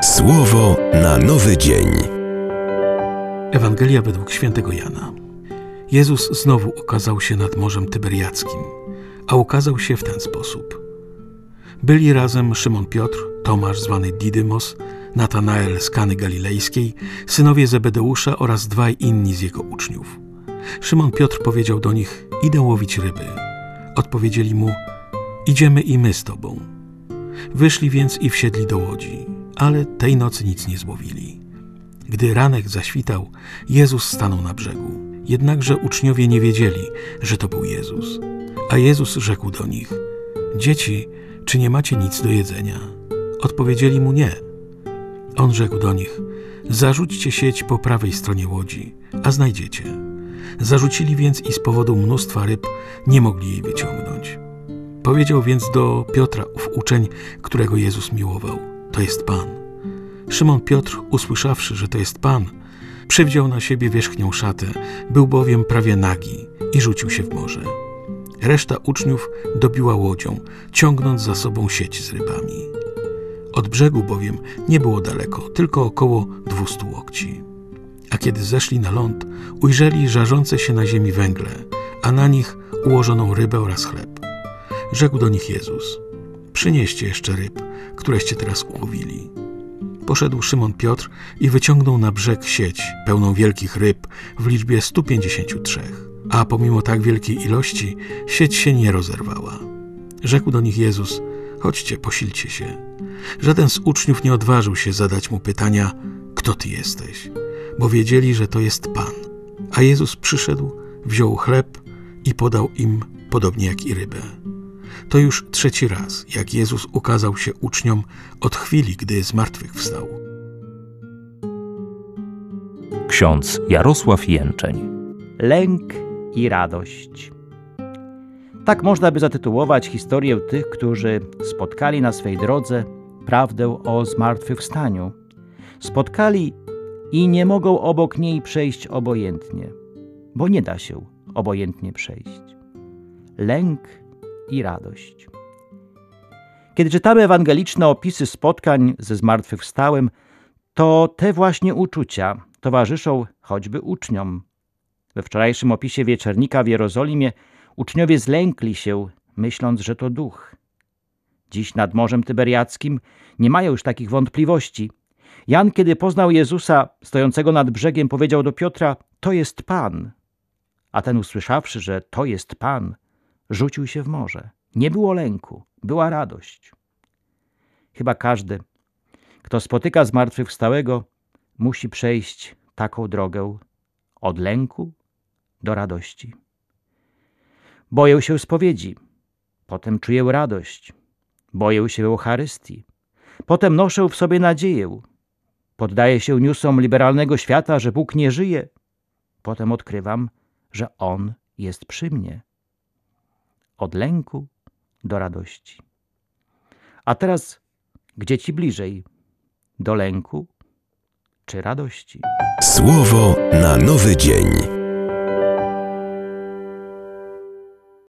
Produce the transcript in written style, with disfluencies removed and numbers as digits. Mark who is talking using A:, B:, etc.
A: Słowo na nowy dzień.
B: Ewangelia według świętego Jana. Jezus znowu ukazał się nad Morzem Tyberiackim, a ukazał się w ten sposób. Byli razem Szymon Piotr, Tomasz zwany Didymos, Natanael z Kany Galilejskiej, synowie Zebedeusza oraz dwaj inni z jego uczniów. Szymon Piotr powiedział do nich: idę łowić ryby. Odpowiedzieli mu: idziemy i my z tobą. Wyszli więc i wsiedli do łodzi, ale tej nocy nic nie złowili. Gdy ranek zaświtał, Jezus stanął na brzegu. Jednakże uczniowie nie wiedzieli, że to był Jezus. A Jezus rzekł do nich: dzieci, czy nie macie nic do jedzenia? Odpowiedzieli mu: nie. On rzekł do nich: zarzućcie sieć po prawej stronie łodzi, a znajdziecie. Zarzucili więc i z powodu mnóstwa ryb nie mogli jej wyciągnąć. Powiedział więc do Piotra ów uczeń, którego Jezus miłował: to jest Pan. Szymon Piotr, usłyszawszy, że to jest Pan, przywdział na siebie wierzchnią szatę, był bowiem prawie nagi i rzucił się w morze. Reszta uczniów dobiła łodzią, ciągnąc za sobą sieć z rybami. Od brzegu bowiem nie było daleko, tylko około 200 łokci. A kiedy zeszli na ląd, ujrzeli żarzące się na ziemi węgle, a na nich ułożoną rybę oraz chleb. Rzekł do nich Jezus: przynieście jeszcze ryb, któreście teraz ułowili. Poszedł Szymon Piotr i wyciągnął na brzeg sieć pełną wielkich ryb w liczbie 153, a pomimo tak wielkiej ilości sieć się nie rozerwała. Rzekł do nich Jezus: chodźcie, posilcie się. Żaden z uczniów nie odważył się zadać mu pytania: kto ty jesteś? Bo wiedzieli, że to jest Pan. A Jezus przyszedł, wziął chleb i podał im, podobnie jak i rybę. To już trzeci raz, jak Jezus ukazał się uczniom od chwili, gdy zmartwychwstał.
C: Ksiądz Jarosław Jęczeń.
D: Lęk i radość. Tak można by zatytułować historię tych, którzy spotkali na swej drodze prawdę o zmartwychwstaniu. Spotkali i nie mogą obok niej przejść obojętnie, bo nie da się obojętnie przejść. Lęk i radość. Kiedy czytamy ewangeliczne opisy spotkań ze zmartwychwstałym, to te właśnie uczucia towarzyszą choćby uczniom. We wczorajszym opisie wieczernika w Jerozolimie uczniowie zlękli się, myśląc, że to duch. Dziś nad Morzem Tyberiackim nie mają już takich wątpliwości. Jan, kiedy poznał Jezusa stojącego nad brzegiem, powiedział do Piotra: to jest Pan. A ten, usłyszawszy, że to jest Pan, rzucił się w morze. Nie było lęku, była radość. Chyba każdy, kto spotyka zmartwychwstałego, musi przejść taką drogę od lęku do radości. Boję się spowiedzi, potem czuję radość. Boję się Eucharystii, potem noszę w sobie nadzieję. Poddaję się newsom liberalnego świata, że Bóg nie żyje. Potem odkrywam, że On jest przy mnie. Od lęku do radości. A teraz, gdzie ci bliżej? Do lęku czy radości?
A: Słowo na nowy dzień.